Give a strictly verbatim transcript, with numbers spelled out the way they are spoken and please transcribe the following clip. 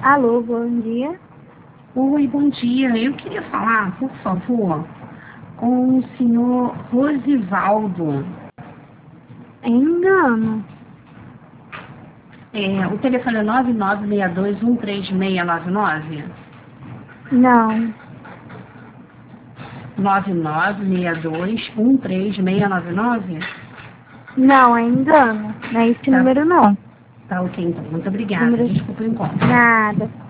Alô, bom dia. Oi, bom dia. Eu queria falar, por favor, com o senhor Rosivaldo. É engano. É, o telefone é nove nove seis dois um três seis nove nove? Não. nove nove seis dois um três seis nove nove? Não, é engano. Não é esse Tá, número, não. tá ok, então. Muito obrigada. Número... Desculpa o encontro. Nada.